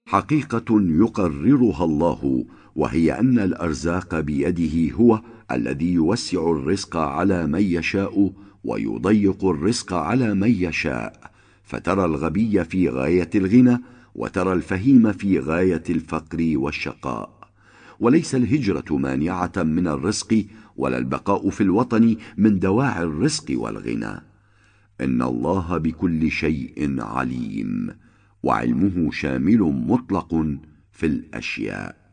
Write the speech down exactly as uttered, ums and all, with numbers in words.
حقيقة يقررها الله، وهي أن الأرزاق بيده، هو الذي يوسع الرزق على من يشاء ويضيق الرزق على من يشاء، فترى الغبي في غاية الغنى وترى الفهيم في غاية الفقر والشقاء. وليس الهجرة مانعة من الرزق، ولا البقاء في الوطن من دواعي الرزق والغنى. إن الله بكل شيء عليم، وعلمه شامل مطلق في الأشياء.